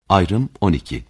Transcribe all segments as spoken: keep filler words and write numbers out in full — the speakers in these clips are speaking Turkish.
Ayrım on iki.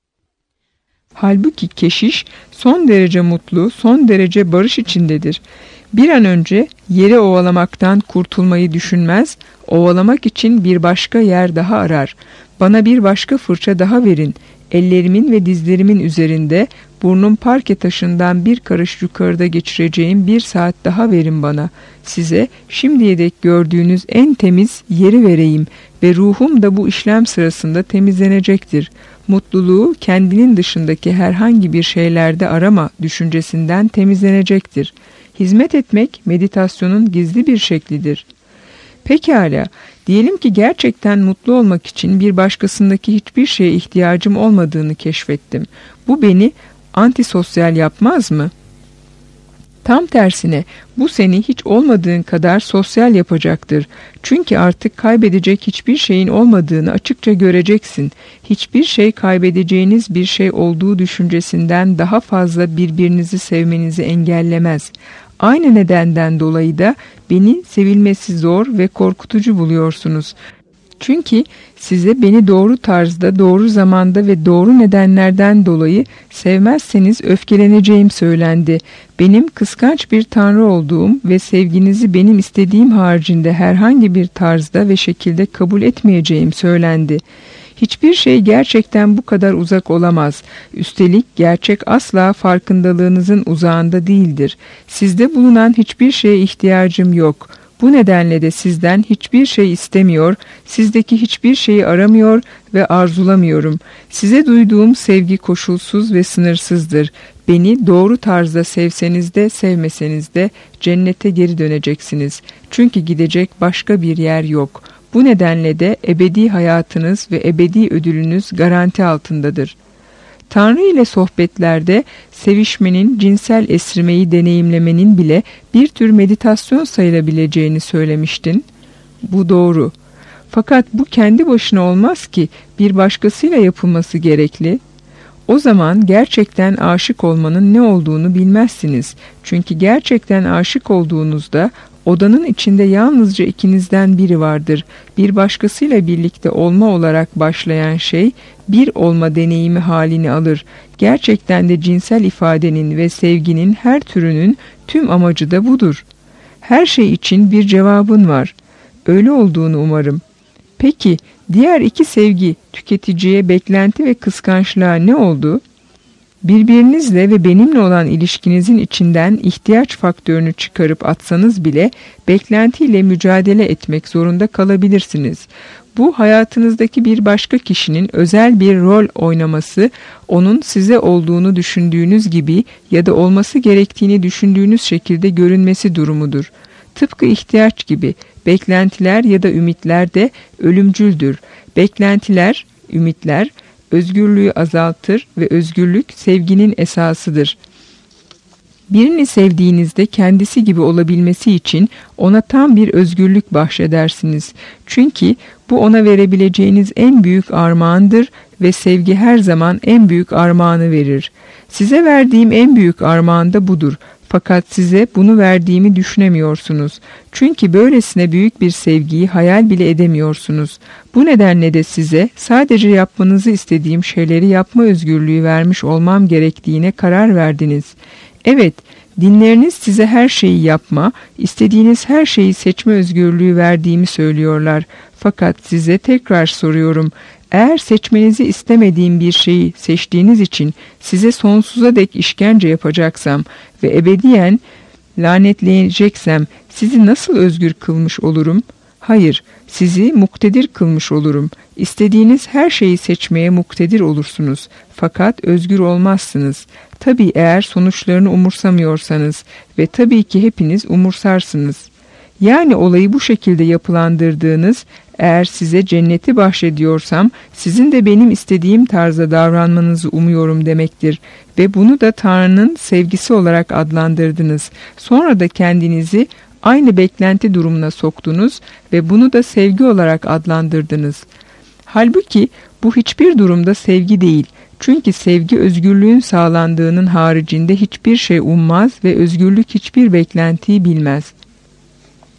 Halbuki keşiş son derece mutlu, son derece barış içindedir. Bir an önce yeri ovalamaktan kurtulmayı düşünmez, ovalamak için bir başka yer daha arar. Bana bir başka fırça daha verin. Ellerimin ve dizlerimin üzerinde burnum parke taşından bir karış yukarıda geçireceğim bir saat daha verin bana. Size şimdiye dek gördüğünüz en temiz yeri vereyim ve ruhum da bu işlem sırasında temizlenecektir. Mutluluğu kendinin dışındaki herhangi bir şeylerde arama düşüncesinden temizlenecektir. Hizmet etmek meditasyonun gizli bir şeklidir. Pekala, diyelim ki gerçekten mutlu olmak için bir başkasındaki hiçbir şeye ihtiyacım olmadığını keşfettim. Bu beni antisosyal yapmaz mı? Tam tersine bu seni hiç olmadığın kadar sosyal yapacaktır. Çünkü artık kaybedecek hiçbir şeyin olmadığını açıkça göreceksin. Hiçbir şey kaybedeceğiniz bir şey olduğu düşüncesinden daha fazla birbirinizi sevmenizi engellemez. Aynı nedenden dolayı da beni sevilmesi zor ve korkutucu buluyorsunuz. Çünkü size beni doğru tarzda, doğru zamanda ve doğru nedenlerden dolayı sevmezseniz öfkeleneceğim söylendi. Benim kıskanç bir tanrı olduğum ve sevginizi benim istediğim haricinde herhangi bir tarzda ve şekilde kabul etmeyeceğim söylendi. Hiçbir şey gerçekten bu kadar uzak olamaz. Üstelik gerçek asla farkındalığınızın uzağında değildir. Sizde bulunan hiçbir şeye ihtiyacım yok. Bu nedenle de sizden hiçbir şey istemiyor, sizdeki hiçbir şeyi aramıyor ve arzulamıyorum. Size duyduğum sevgi koşulsuz ve sınırsızdır. Beni doğru tarzda sevseniz de sevmeseniz de cennete geri döneceksiniz. Çünkü gidecek başka bir yer yok. Bu nedenle de ebedi hayatınız ve ebedi ödülünüz garanti altındadır. Tanrı ile sohbetlerde sevişmenin, cinsel esrimeyi deneyimlemenin bile bir tür meditasyon sayılabileceğini söylemiştin. Bu doğru. Fakat bu kendi başına olmaz ki, bir başkasıyla yapılması gerekli. O zaman gerçekten aşık olmanın ne olduğunu bilmezsiniz. Çünkü gerçekten aşık olduğunuzda odanın içinde yalnızca ikinizden biri vardır. Bir başkasıyla birlikte olma olarak başlayan şey bir olma deneyimi halini alır. Gerçekten de cinsel ifadenin ve sevginin her türünün tüm amacı da budur. Her şey için bir cevabın var. Öyle olduğunu umarım. Peki diğer iki sevgi, tüketiciye beklenti ve kıskançlığa ne oldu? Birbirinizle ve benimle olan ilişkinizin içinden ihtiyaç faktörünü çıkarıp atsanız bile beklentiyle mücadele etmek zorunda kalabilirsiniz. Bu hayatınızdaki bir başka kişinin özel bir rol oynaması, onun size olduğunu düşündüğünüz gibi ya da olması gerektiğini düşündüğünüz şekilde görünmesi durumudur. Tıpkı ihtiyaç gibi beklentiler ya da ümitler de ölümcüldür. Beklentiler, ümitler özgürlüğü azaltır ve özgürlük sevginin esasıdır. Birini sevdiğinizde kendisi gibi olabilmesi için ona tam bir özgürlük bahşedersiniz. Çünkü bu ona verebileceğiniz en büyük armağandır ve sevgi her zaman en büyük armağanı verir. Size verdiğim en büyük armağan da budur. Fakat size bunu verdiğimi düşünemiyorsunuz. Çünkü böylesine büyük bir sevgiyi hayal bile edemiyorsunuz. Bu nedenle de size sadece yapmanızı istediğim şeyleri yapma özgürlüğü vermiş olmam gerektiğine karar verdiniz. Evet, dinleriniz size her şeyi yapma, istediğiniz her şeyi seçme özgürlüğü verdiğimi söylüyorlar. Fakat size tekrar soruyorum. Eğer seçmenizi istemediğim bir şeyi seçtiğiniz için size sonsuza dek işkence yapacaksam ve ebediyen lanetleyeceksem sizi nasıl özgür kılmış olurum? Hayır, sizi muktedir kılmış olurum. İstediğiniz her şeyi seçmeye muktedir olursunuz. Fakat özgür olmazsınız. Tabii eğer sonuçlarını umursamıyorsanız ve tabii ki hepiniz umursarsınız. Yani olayı bu şekilde yapılandırdığınız, eğer size cenneti bahşediyorsam sizin de benim istediğim tarzda davranmanızı umuyorum demektir ve bunu da Tanrı'nın sevgisi olarak adlandırdınız. Sonra da kendinizi aynı beklenti durumuna soktunuz ve bunu da sevgi olarak adlandırdınız. Halbuki bu hiçbir durumda sevgi değil. Çünkü sevgi özgürlüğün sağlandığının haricinde hiçbir şey ummaz ve özgürlük hiçbir beklentiyi bilmez.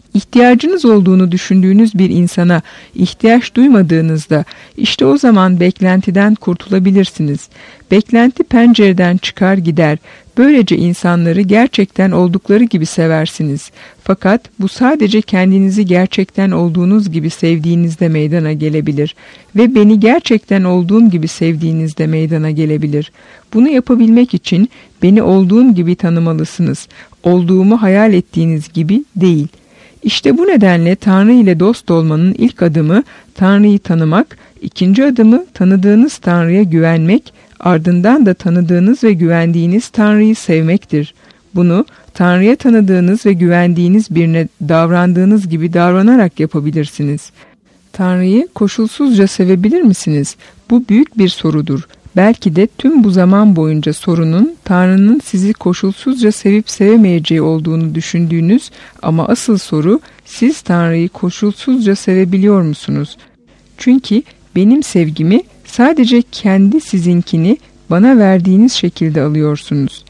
İhtiyacınız olduğunu düşündüğünüz bir insana ihtiyaç duymadığınızda işte o zaman beklentiden kurtulabilirsiniz. Beklenti pencereden çıkar gider. Böylece insanları gerçekten oldukları gibi seversiniz. Fakat bu sadece kendinizi gerçekten olduğunuz gibi sevdiğinizde meydana gelebilir ve beni gerçekten olduğum gibi sevdiğinizde meydana gelebilir. Bunu yapabilmek için beni olduğum gibi tanımalısınız. Olduğumu hayal ettiğiniz gibi değil. İşte bu nedenle Tanrı ile dost olmanın ilk adımı Tanrı'yı tanımak, ikinci adımı tanıdığınız Tanrı'ya güvenmek, ardından da tanıdığınız ve güvendiğiniz Tanrı'yı sevmektir. Bunu Tanrı'ya tanıdığınız ve güvendiğiniz birine davrandığınız gibi davranarak yapabilirsiniz. Tanrı'yı koşulsuzca sevebilir misiniz? Bu büyük bir sorudur. Belki de tüm bu zaman boyunca sorunun Tanrı'nın sizi koşulsuzca sevip sevemeyeceği olduğunu düşündüğünüz ama asıl soru siz Tanrı'yı koşulsuzca sevebiliyor musunuz? Çünkü benim sevgimi sadece kendi sizinkini bana verdiğiniz şekilde alıyorsunuz.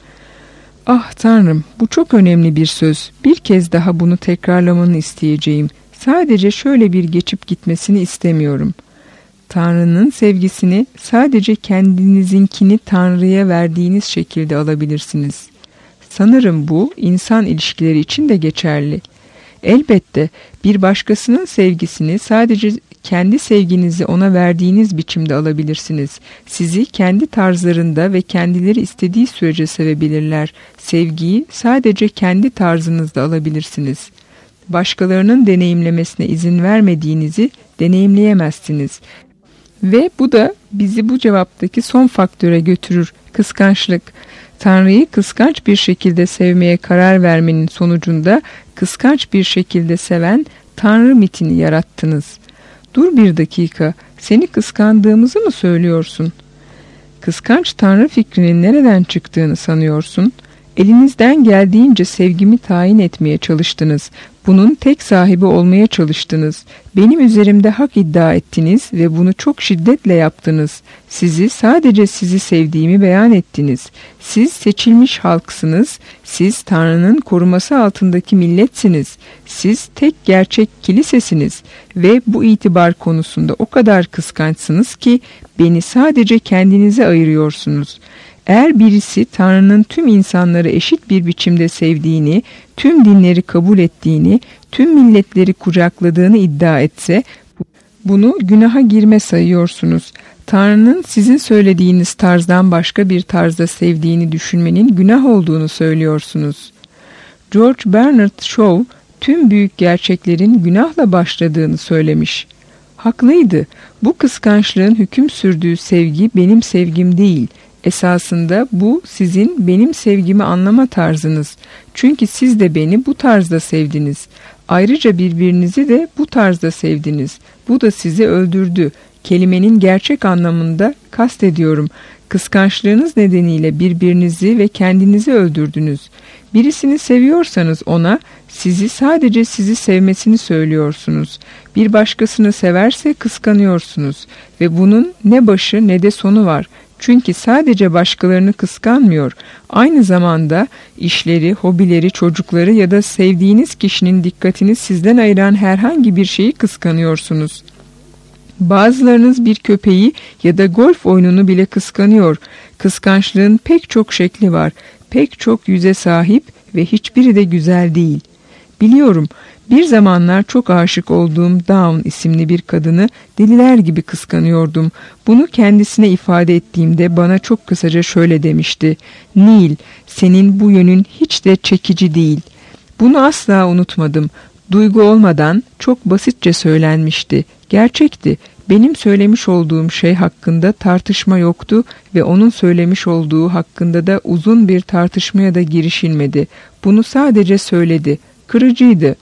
Ah Tanrım, bu çok önemli bir söz. Bir kez daha bunu tekrarlamanı isteyeceğim. Sadece şöyle bir geçip gitmesini istemiyorum. Tanrı'nın sevgisini sadece kendinizinkini Tanrı'ya verdiğiniz şekilde alabilirsiniz. Sanırım bu insan ilişkileri için de geçerli. Elbette bir başkasının sevgisini sadece kendi sevginizi ona verdiğiniz biçimde alabilirsiniz. Sizi kendi tarzlarında ve kendileri istediği sürece sevebilirler. Sevgiyi sadece kendi tarzınızda alabilirsiniz. Başkalarının deneyimlemesine izin vermediğinizi deneyimleyemezsiniz. Ve bu da bizi bu cevaptaki son faktöre götürür. Kıskançlık. Tanrı'yı kıskanç bir şekilde sevmeye karar vermenin sonucunda kıskanç bir şekilde seven Tanrı mitini yarattınız. Dur bir dakika, seni kıskandığımızı mı söylüyorsun? Kıskanç Tanrı fikrinin nereden çıktığını sanıyorsun? Elinizden geldiğince sevgimi tayin etmeye çalıştınız. Bunun tek sahibi olmaya çalıştınız. Benim üzerimde hak iddia ettiniz ve bunu çok şiddetle yaptınız. Sizi sadece sizi sevdiğimi beyan ettiniz. Siz seçilmiş halksınız. Siz Tanrı'nın koruması altındaki milletsiniz. Siz tek gerçek kilisesiniz ve bu itibar konusunda o kadar kıskançsınız ki beni sadece kendinize ayırıyorsunuz. Eğer birisi Tanrı'nın tüm insanları eşit bir biçimde sevdiğini, tüm dinleri kabul ettiğini, tüm milletleri kucakladığını iddia etse, bunu günaha girme sayıyorsunuz. Tanrı'nın sizin söylediğiniz tarzdan başka bir tarzda sevdiğini düşünmenin günah olduğunu söylüyorsunuz. George Bernard Shaw, tüm büyük gerçeklerin günahla başladığını söylemiş. Haklıydı. Bu kıskançlığın hüküm sürdüğü sevgi benim sevgim değil. Esasında bu sizin benim sevgimi anlama tarzınız. Çünkü siz de beni bu tarzda sevdiniz. Ayrıca birbirinizi de bu tarzda sevdiniz. Bu da sizi öldürdü. Kelimenin gerçek anlamında kastediyorum. Kıskançlığınız nedeniyle birbirinizi ve kendinizi öldürdünüz. Birisini seviyorsanız ona, sizi sadece sizi sevmesini söylüyorsunuz. Bir başkasını severse kıskanıyorsunuz. Ve bunun ne başı ne de sonu var. Çünkü sadece başkalarını kıskanmıyor, aynı zamanda işleri, hobileri, çocukları ya da sevdiğiniz kişinin dikkatini sizden ayıran herhangi bir şeyi kıskanıyorsunuz. Bazılarınız bir köpeği ya da golf oyununu bile kıskanıyor. Kıskançlığın pek çok şekli var, pek çok yüze sahip ve hiçbiri de güzel değil. Biliyorum, bir zamanlar çok aşık olduğum Dawn isimli bir kadını deliler gibi kıskanıyordum. Bunu kendisine ifade ettiğimde bana çok kısaca şöyle demişti. Neil, senin bu yönün hiç de çekici değil. Bunu asla unutmadım. Duygu olmadan çok basitçe söylenmişti. Gerçekti. Benim söylemiş olduğum şey hakkında tartışma yoktu ve onun söylemiş olduğu hakkında da uzun bir tartışmaya da girişilmedi. Bunu sadece söyledi. Kırıcıydı.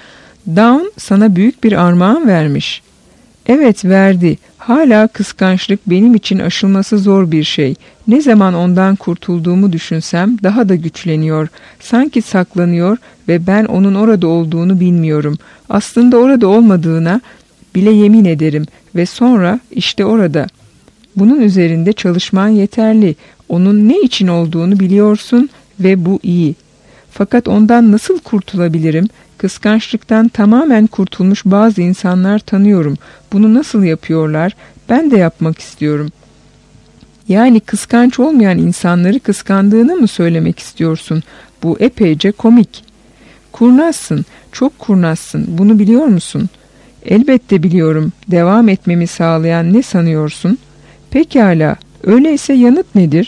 Dawn sana büyük bir armağan vermiş. Evet, verdi. Hala kıskançlık benim için aşılması zor bir şey. Ne zaman ondan kurtulduğumu düşünsem daha da güçleniyor. Sanki saklanıyor ve ben onun orada olduğunu bilmiyorum. Aslında orada olmadığına bile yemin ederim ve sonra işte orada. Bunun üzerinde çalışman yeterli. Onun ne için olduğunu biliyorsun ve bu iyi. Fakat ondan nasıl kurtulabilirim? Kıskançlıktan tamamen kurtulmuş bazı insanlar tanıyorum. Bunu nasıl yapıyorlar? Ben de yapmak istiyorum. Yani kıskanç olmayan insanları kıskandığını mı söylemek istiyorsun? Bu epeyce komik. Kurnazsın, çok kurnazsın. Bunu biliyor musun? Elbette biliyorum. Devam etmemi sağlayan ne sanıyorsun? Pekala, öyleyse yanıt nedir?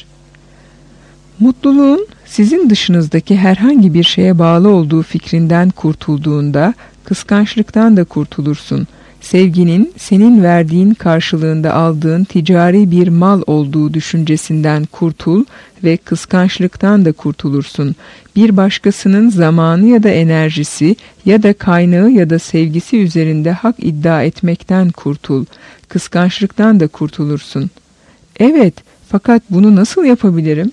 Mutluluğun sizin dışınızdaki herhangi bir şeye bağlı olduğu fikrinden kurtulduğunda kıskançlıktan da kurtulursun. Sevginin senin verdiğin karşılığında aldığın ticari bir mal olduğu düşüncesinden kurtul ve kıskançlıktan da kurtulursun. Bir başkasının zamanı ya da enerjisi ya da kaynağı ya da sevgisi üzerinde hak iddia etmekten kurtul. Kıskançlıktan da kurtulursun. Evet, fakat bunu nasıl yapabilirim?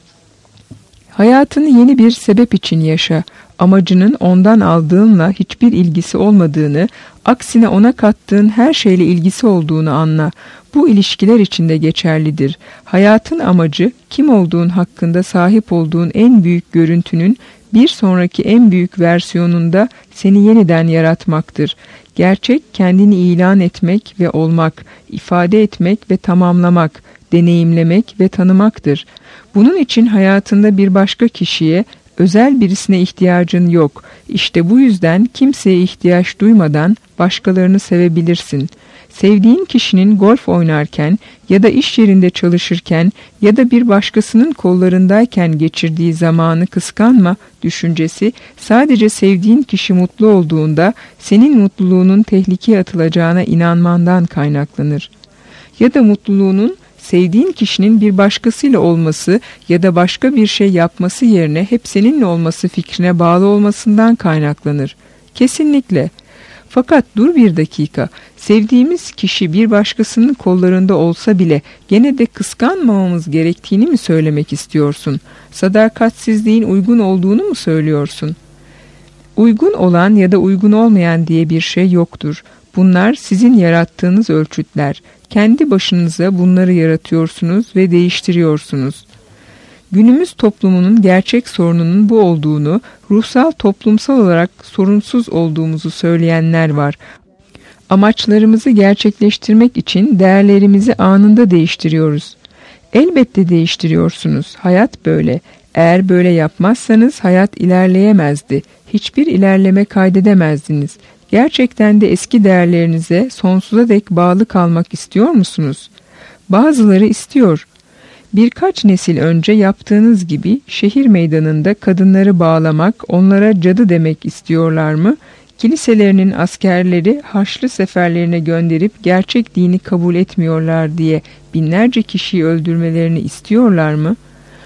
Hayatını yeni bir sebep için yaşa. Amacının ondan aldığınla hiçbir ilgisi olmadığını, aksine ona kattığın her şeyle ilgisi olduğunu anla. Bu ilişkiler için de geçerlidir. Hayatın amacı, kim olduğun hakkında sahip olduğun en büyük görüntünün bir sonraki en büyük versiyonunda seni yeniden yaratmaktır. Gerçek, kendini ilan etmek ve olmak, ifade etmek ve tamamlamak, deneyimlemek ve tanımaktır. Bunun için hayatında bir başka kişiye, özel birisine ihtiyacın yok. İşte bu yüzden kimseye ihtiyaç duymadan başkalarını sevebilirsin. Sevdiğin kişinin golf oynarken ya da iş yerinde çalışırken ya da bir başkasının kollarındayken geçirdiği zamanı kıskanma düşüncesi sadece sevdiğin kişi mutlu olduğunda senin mutluluğunun tehlikeye atılacağına inanmandan kaynaklanır. Ya da mutluluğunun sevdiğin kişinin bir başkasıyla olması ya da başka bir şey yapması yerine hep seninle olması fikrine bağlı olmasından kaynaklanır. Kesinlikle. Fakat dur bir dakika, sevdiğimiz kişi bir başkasının kollarında olsa bile gene de kıskanmamamız gerektiğini mi söylemek istiyorsun? Sadakatsizliğin uygun olduğunu mu söylüyorsun? Uygun olan ya da uygun olmayan diye bir şey yoktur. Bunlar sizin yarattığınız ölçütler. Kendi başınıza bunları yaratıyorsunuz ve değiştiriyorsunuz. Günümüz toplumunun gerçek sorununun bu olduğunu, ruhsal toplumsal olarak sorunsuz olduğumuzu söyleyenler var. Amaçlarımızı gerçekleştirmek için değerlerimizi anında değiştiriyoruz. Elbette değiştiriyorsunuz. Hayat böyle. Eğer böyle yapmazsanız hayat ilerleyemezdi. Hiçbir ilerleme kaydedemezdiniz. Gerçekten de eski değerlerinize sonsuza dek bağlı kalmak istiyor musunuz? Bazıları istiyor. Birkaç nesil önce yaptığınız gibi şehir meydanında kadınları bağlamak, onlara cadı demek istiyorlar mı? Kiliselerinin askerleri Haçlı seferlerine gönderip gerçek dini kabul etmiyorlar diye binlerce kişiyi öldürmelerini istiyorlar mı?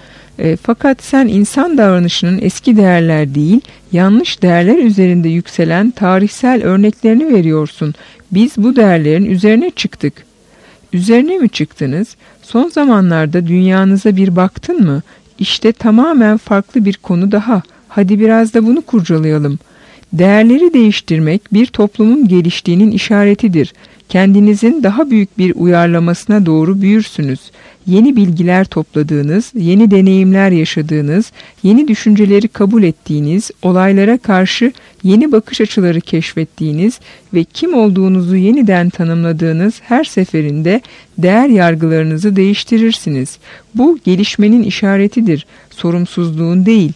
E, fakat sen insan davranışının eski değerler değil, yanlış değerler üzerinde yükselen tarihsel örneklerini veriyorsun. Biz bu değerlerin üzerine çıktık. Üzerine mi çıktınız? Son zamanlarda dünyanıza bir baktın mı? İşte tamamen farklı bir konu daha. Hadi biraz da bunu kurcalayalım. Değerleri değiştirmek bir toplumun geliştiğinin işaretidir. Kendinizin daha büyük bir uyarlamasına doğru büyürsünüz. Yeni bilgiler topladığınız, yeni deneyimler yaşadığınız, yeni düşünceleri kabul ettiğiniz, olaylara karşı yeni bakış açıları keşfettiğiniz ve kim olduğunuzu yeniden tanımladığınız her seferinde değer yargılarınızı değiştirirsiniz. Bu gelişmenin işaretidir, sorumsuzluğun değil.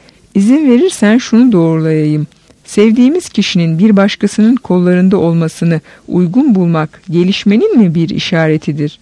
İzin verirsen şunu doğrulayayım. Sevdiğimiz kişinin bir başkasının kollarında olmasını uygun bulmak gelişmenin mi bir işaretidir?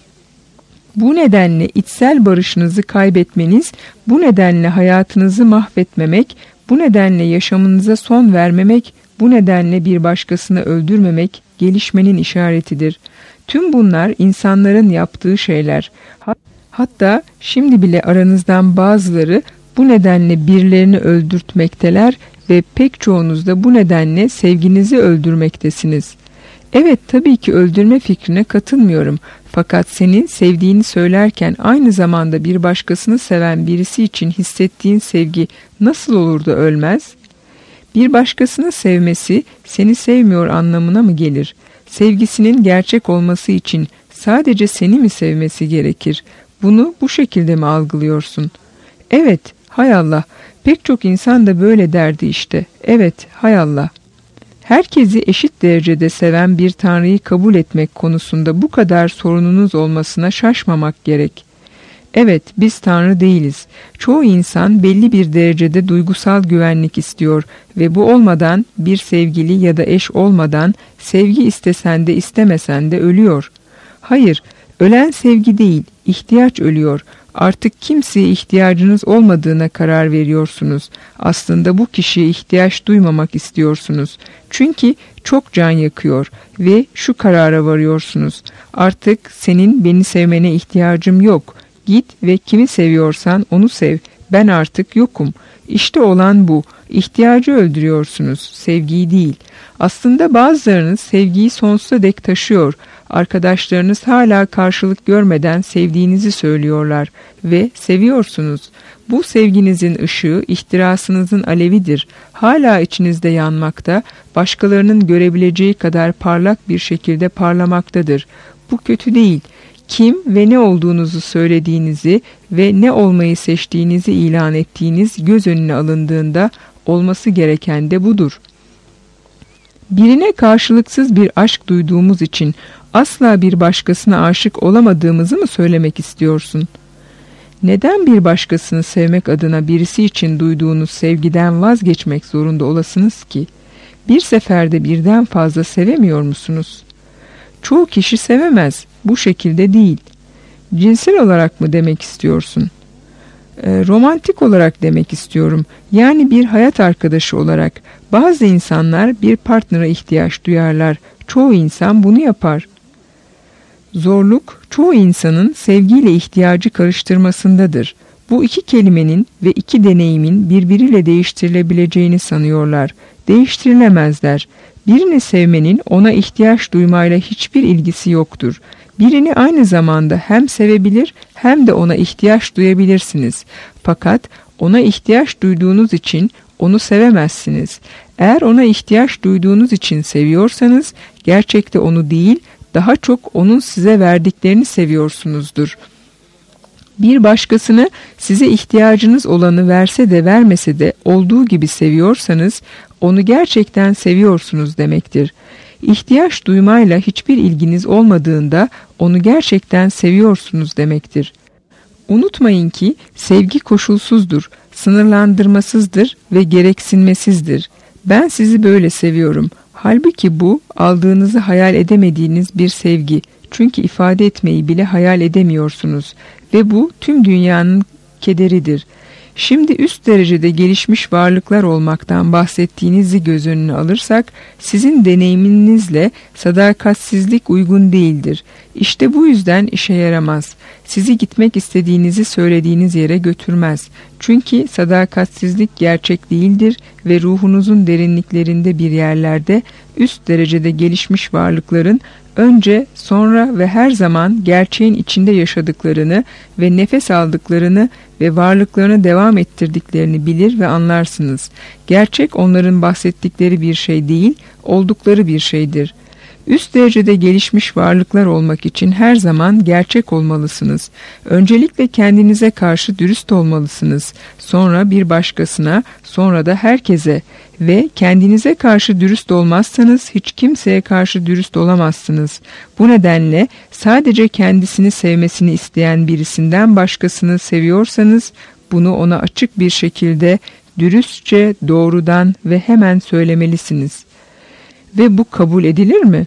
Bu nedenle içsel barışınızı kaybetmeniz, bu nedenle hayatınızı mahvetmemek, bu nedenle yaşamınıza son vermemek, bu nedenle bir başkasını öldürmemek gelişmenin işaretidir. Tüm bunlar insanların yaptığı şeyler. Hatta şimdi bile aranızdan bazıları bu nedenle birilerini öldürtmekteler ve pek çoğunuz da bu nedenle sevginizi öldürmektesiniz. Evet, tabii ki öldürme fikrine katılmıyorum. Fakat senin sevdiğini söylerken aynı zamanda bir başkasını seven birisi için hissettiğin sevgi nasıl olur da ölmez? Bir başkasını sevmesi seni sevmiyor anlamına mı gelir? Sevgisinin gerçek olması için sadece seni mi sevmesi gerekir? Bunu bu şekilde mi algılıyorsun? Evet, hay Allah, Pek çok insan da böyle derdi işte. Evet, hay Allah. Herkesi eşit derecede seven bir Tanrı'yı kabul etmek konusunda bu kadar sorununuz olmasına şaşmamak gerek. Evet, biz Tanrı değiliz. Çoğu insan belli bir derecede duygusal güvenlik istiyor ve bu olmadan, bir sevgili ya da eş olmadan, sevgi istesen de istemesen de ölüyor. Hayır, ölen sevgi değil, ihtiyaç ölüyor. Artık kimseye ihtiyacınız olmadığına karar veriyorsunuz. Aslında bu kişiye ihtiyaç duymamak istiyorsunuz. Çünkü çok can yakıyor ve şu karara varıyorsunuz. Artık senin beni sevmene ihtiyacım yok. Git ve kimi seviyorsan onu sev. Ben artık yokum. İşte olan bu. İhtiyacı öldürüyorsunuz, sevgiyi değil. Aslında bazılarınız sevgiyi sonsuza dek taşıyor. Arkadaşlarınız hala karşılık görmeden sevdiğinizi söylüyorlar ve seviyorsunuz. Bu sevginizin ışığı ihtirasınızın alevidir. Hala içinizde yanmakta, başkalarının görebileceği kadar parlak bir şekilde parlamaktadır. Bu kötü değil. Kim ve ne olduğunuzu söylediğinizi ve ne olmayı seçtiğinizi ilan ettiğiniz göz önüne alındığında olması gereken de budur. Birine karşılıksız bir aşk duyduğumuz için asla bir başkasına aşık olamadığımızı mı söylemek istiyorsun? Neden bir başkasını sevmek adına birisi için duyduğunuz sevgiden vazgeçmek zorunda olasınız ki? Bir seferde birden fazla sevemiyor musunuz? Çoğu kişi sevemez. Bu şekilde değil. Cinsel olarak mı demek istiyorsun? E, romantik olarak demek istiyorum. Yani bir hayat arkadaşı olarak. Bazı insanlar bir partnere ihtiyaç duyarlar. Çoğu insan bunu yapar. Zorluk, çoğu insanın sevgiyle ihtiyacı karıştırmasındadır. Bu iki kelimenin ve iki deneyimin birbiriyle değiştirilebileceğini sanıyorlar. Değiştirilemezler. Birini sevmenin ona ihtiyaç duymayla hiçbir ilgisi yoktur. Birini aynı zamanda hem sevebilir hem de ona ihtiyaç duyabilirsiniz. Fakat ona ihtiyaç duyduğunuz için onu sevemezsiniz. Eğer ona ihtiyaç duyduğunuz için seviyorsanız gerçekte onu değil, daha çok onun size verdiklerini seviyorsunuzdur. Bir başkasını size ihtiyacınız olanı verse de vermese de olduğu gibi seviyorsanız onu gerçekten seviyorsunuz demektir. İhtiyaç duymayla hiçbir ilginiz olmadığında onu gerçekten seviyorsunuz demektir. Unutmayın ki sevgi koşulsuzdur, sınırlandırmasızdır ve gereksinmesizdir. Ben sizi böyle seviyorum. Halbuki bu aldığınızı hayal edemediğiniz bir sevgi. Çünkü ifade etmeyi bile hayal edemiyorsunuz ve bu tüm dünyanın kederidir. Şimdi üst derecede gelişmiş varlıklar olmaktan bahsettiğinizi göz önüne alırsak, sizin deneyiminizle sadakatsizlik uygun değildir. İşte bu yüzden işe yaramaz. Sizi gitmek istediğinizi söylediğiniz yere götürmez. Çünkü sadakatsizlik gerçek değildir ve ruhunuzun derinliklerinde bir yerlerde üst derecede gelişmiş varlıkların önce, sonra ve her zaman gerçeğin içinde yaşadıklarını ve nefes aldıklarını ve varlıklarını devam ettirdiklerini bilir ve anlarsınız. Gerçek onların bahsettikleri bir şey değil, oldukları bir şeydir. Üst derecede gelişmiş varlıklar olmak için her zaman gerçek olmalısınız. Öncelikle kendinize karşı dürüst olmalısınız. Sonra bir başkasına, sonra da herkese ve kendinize karşı dürüst olmazsanız hiç kimseye karşı dürüst olamazsınız. Bu nedenle sadece kendisini sevmesini isteyen birisinden başkasını seviyorsanız bunu ona açık bir şekilde dürüstçe, doğrudan ve hemen söylemelisiniz. Ve bu kabul edilir mi?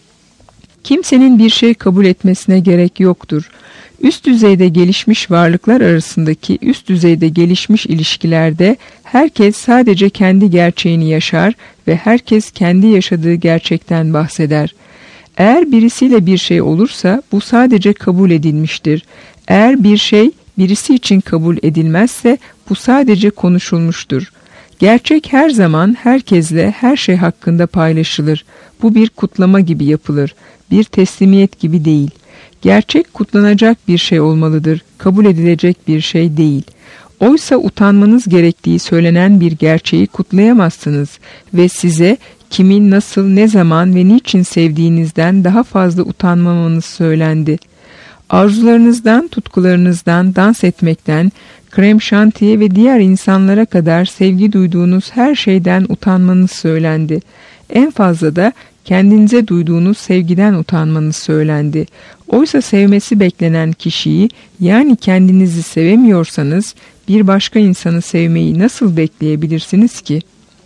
Kimsenin bir şey kabul etmesine gerek yoktur. Üst düzeyde gelişmiş varlıklar arasındaki üst düzeyde gelişmiş ilişkilerde herkes sadece kendi gerçeğini yaşar ve herkes kendi yaşadığı gerçekten bahseder. Eğer birisiyle bir şey olursa bu sadece kabul edilmiştir. Eğer bir şey birisi için kabul edilmezse bu sadece konuşulmuştur. Gerçek her zaman herkesle her şey hakkında paylaşılır. Bu bir kutlama gibi yapılır. Bir teslimiyet gibi değil. Gerçek kutlanacak bir şey olmalıdır. Kabul edilecek bir şey değil. Oysa utanmanız gerektiği söylenen bir gerçeği kutlayamazsınız ve size kimin nasıl, ne zaman ve niçin sevdiğinizden daha fazla utanmamanız söylendi. Arzularınızdan, tutkularınızdan, dans etmekten, krem şantiye ve diğer insanlara kadar sevgi duyduğunuz her şeyden utanmanız söylendi. En fazla da kendinize duyduğunuz sevgiden utanmanız söylendi. Oysa sevmesi beklenen kişiyi, yani kendinizi sevemiyorsanız bir başka insanı sevmeyi nasıl bekleyebilirsiniz ki?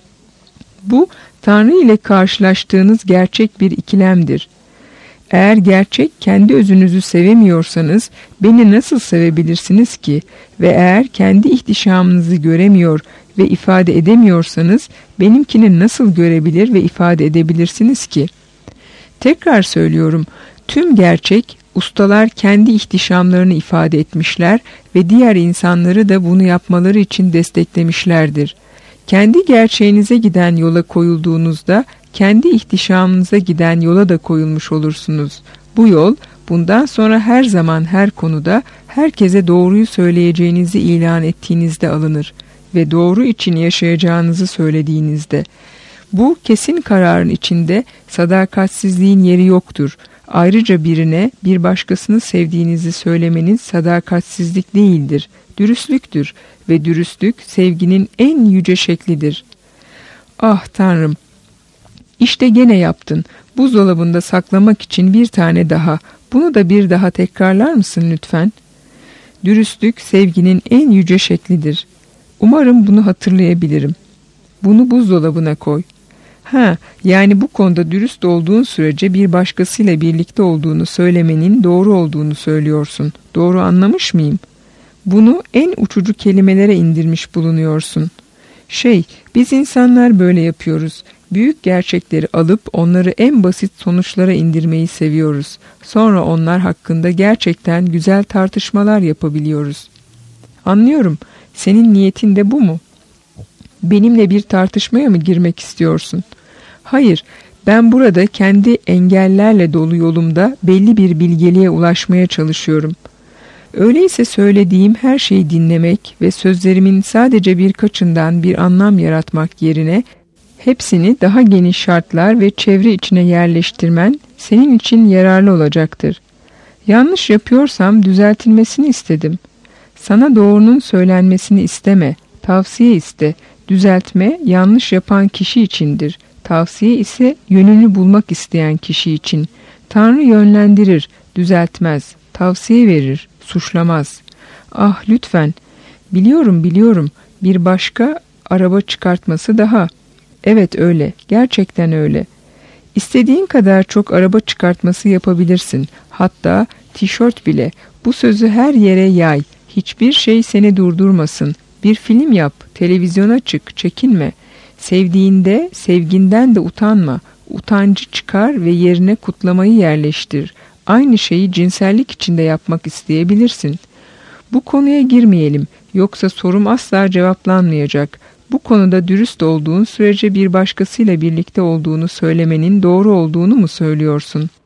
Bu, Tanrı ile karşılaştığınız gerçek bir ikilemdir. Eğer gerçek kendi özünüzü sevemiyorsanız beni nasıl sevebilirsiniz ki? Ve eğer kendi ihtişamınızı göremiyor ve ifade edemiyorsanız benimkini nasıl görebilir ve ifade edebilirsiniz ki? Tekrar söylüyorum, tüm gerçek, ustalar kendi ihtişamlarını ifade etmişler ve diğer insanları da bunu yapmaları için desteklemişlerdir. Kendi gerçeğinize giden yola koyulduğunuzda, kendi ihtişamınıza giden yola da koyulmuş olursunuz. Bu yol, bundan sonra her zaman her konuda herkese doğruyu söyleyeceğinizi ilan ettiğinizde alınır ve doğru için yaşayacağınızı söylediğinizde. Bu kesin kararın içinde sadakatsizliğin yeri yoktur. Ayrıca birine bir başkasını sevdiğinizi söylemeniz sadakatsizlik değildir, dürüstlüktür ve dürüstlük sevginin en yüce şeklidir. Ah Tanrım! İşte gene yaptın. Buzdolabında saklamak için bir tane daha. Bunu da bir daha tekrarlar mısın lütfen? Dürüstlük sevginin en yüce şeklidir. Umarım bunu hatırlayabilirim. Bunu buzdolabına koy. Ha, yani bu konuda dürüst olduğun sürece bir başkasıyla birlikte olduğunu söylemenin doğru olduğunu söylüyorsun. Doğru anlamış mıyım? Bunu en uçucu kelimelere indirmiş bulunuyorsun. Şey, biz insanlar böyle yapıyoruz. Büyük gerçekleri alıp onları en basit sonuçlara indirmeyi seviyoruz. Sonra onlar hakkında gerçekten güzel tartışmalar yapabiliyoruz. Anlıyorum. Senin niyetin de bu mu? Benimle bir tartışmaya mı girmek istiyorsun? Hayır, ben burada kendi engellerle dolu yolumda belli bir bilgeliğe ulaşmaya çalışıyorum. Öyleyse söylediğim her şeyi dinlemek ve sözlerimin sadece birkaçından bir anlam yaratmak yerine hepsini daha geniş şartlar ve çevre içine yerleştirmen senin için yararlı olacaktır. Yanlış yapıyorsam düzeltilmesini istedim. Sana doğrunun söylenmesini isteme, tavsiye iste. Düzeltme yanlış yapan kişi içindir. Tavsiye ise yönünü bulmak isteyen kişi için. Tanrı yönlendirir, düzeltmez, tavsiye verir, suçlamaz. Ah lütfen, biliyorum biliyorum, bir başka araba çıkartması daha. Evet öyle, gerçekten öyle. İstediğin kadar çok araba çıkartması yapabilirsin. Hatta tişört bile. Bu sözü her yere yay. Hiçbir şey seni durdurmasın. Bir film yap, televizyona çık, çekinme. Sevdiğinde, sevginden de utanma. Utancı çıkar ve yerine kutlamayı yerleştir. Aynı şeyi cinsellik içinde yapmak isteyebilirsin. Bu konuya girmeyelim, yoksa sorum asla cevaplanmayacak. Bu konuda dürüst olduğun sürece bir başkasıyla birlikte olduğunu söylemenin doğru olduğunu mu söylüyorsun?